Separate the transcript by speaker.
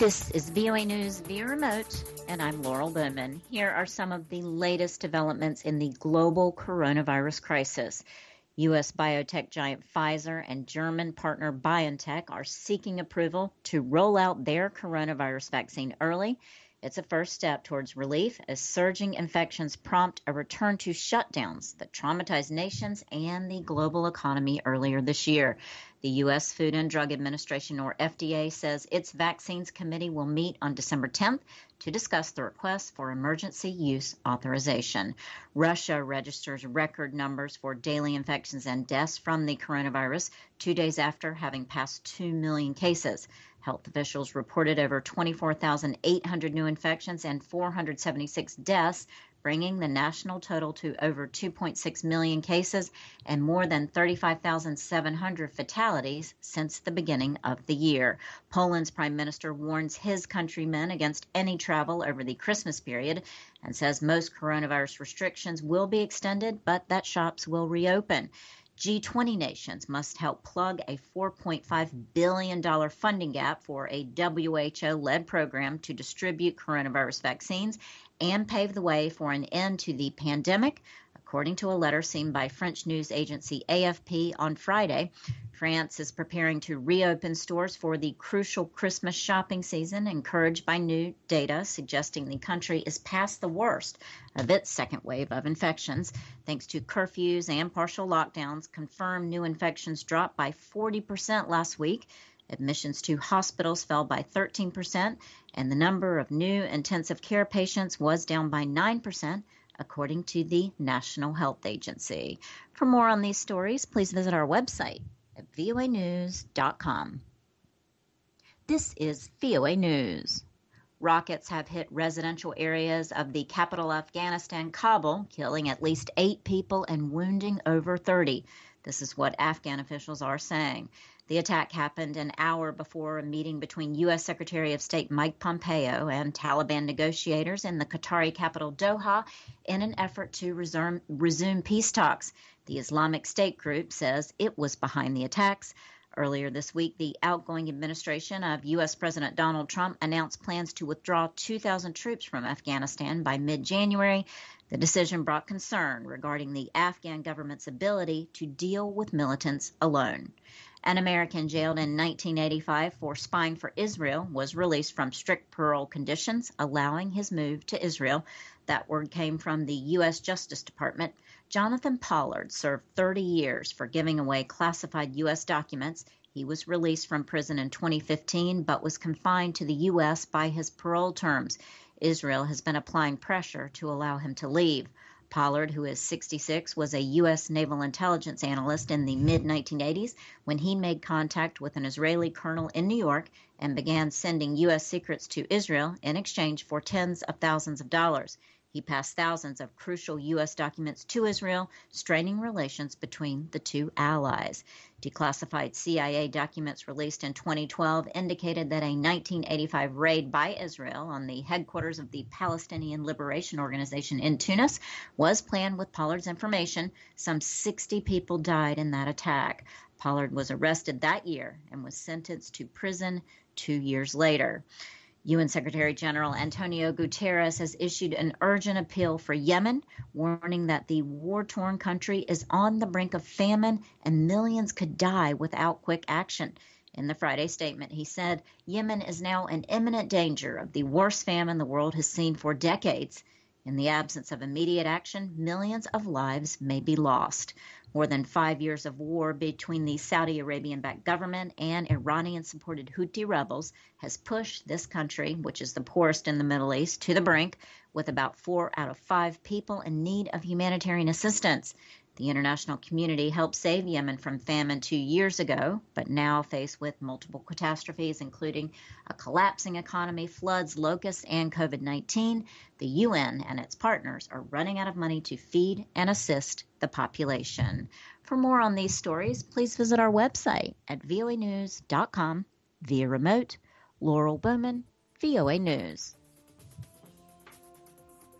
Speaker 1: This is VOA News via remote, and I'm Laurel Bowman. Here are some of the latest developments in the global coronavirus crisis. U.S. biotech giant Pfizer and German partner BioNTech are seeking approval to roll out their coronavirus vaccine early. It's a first step towards relief as surging infections prompt a return to shutdowns that traumatized nations and the global economy earlier this year. The U.S. Food and Drug Administration, or FDA, says its vaccines committee will meet on December 10th to discuss the request for emergency use authorization. Russia registers record numbers for daily infections and deaths from the coronavirus 2 days after having passed 2 million cases. Health officials reported over 24,800 new infections and 476 deaths, bringing the national total to over 2.6 million cases and more than 35,700 fatalities since the beginning of the year. Poland's prime minister warns his countrymen against any travel over the Christmas period and says most coronavirus restrictions will be extended, but that shops will reopen. G20 nations must help plug a $4.5 billion funding gap for a WHO-led program to distribute coronavirus vaccines and pave the way for an end to the pandemic, according to a letter seen by French news agency AFP on Friday. France is preparing to reopen stores for the crucial Christmas shopping season, encouraged by new data suggesting the country is past the worst of its second wave of infections. Thanks to curfews and partial lockdowns, confirmed new infections dropped by 40% last week. Admissions to hospitals fell by 13%, and the number of new intensive care patients was down by 9%, according to the National Health Agency. For more on these stories, please visit our website at voanews.com. This is VOA News. Rockets have hit residential areas of the capital Afghanistan, Kabul, killing at least 8 people and wounding over 30. This is what Afghan officials are saying. The attack happened an hour before a meeting between U.S. Secretary of State Mike Pompeo and Taliban negotiators in the Qatari capital Doha in an effort to resume peace talks. The Islamic State group says it was behind the attacks. Earlier this week, the outgoing administration of U.S. President Donald Trump announced plans to withdraw 2,000 troops from Afghanistan by mid-January. The decision brought concern regarding the Afghan government's ability to deal with militants alone. An American jailed in 1985 for spying for Israel was released from strict parole conditions, allowing his move to Israel. That word came from the U.S. Justice Department. Jonathan Pollard served 30 years for giving away classified U.S. documents. He was released from prison in 2015, but was confined to the U.S. by his parole terms. Israel has been applying pressure to allow him to leave. Pollard, who is 66, was a U.S. naval intelligence analyst in the mid-1980s when he made contact with an Israeli colonel in New York and began sending U.S. secrets to Israel in exchange for tens of thousands of dollars. He passed thousands of crucial U.S. documents to Israel, straining relations between the two allies. Declassified CIA documents released in 2012 indicated that a 1985 raid by Israel on the headquarters of the Palestinian Liberation Organization in Tunis was planned with Pollard's information. Some 60 people died in that attack. Pollard was arrested that year and was sentenced to prison 2 years later. UN Secretary General Antonio Guterres has issued an urgent appeal for Yemen, warning that the war-torn country is on the brink of famine and millions could die without quick action. In the Friday statement, he said, Yemen is now in imminent danger of the worst famine the world has seen for decades. In the absence of immediate action, millions of lives may be lost. More than 5 years of war between the Saudi Arabian-backed government and Iranian-supported Houthi rebels has pushed this country, which is the poorest in the Middle East, to the brink, with about 4 out of 5 people in need of humanitarian assistance. The international community helped save Yemen from famine 2 years ago, but now faced with multiple catastrophes, including a collapsing economy, floods, locusts, and COVID-19, the UN and its partners are running out of money to feed and assist the population. For more on these stories, please visit our website at voanews.com. Via remote, Laurel Bowman, VOA News.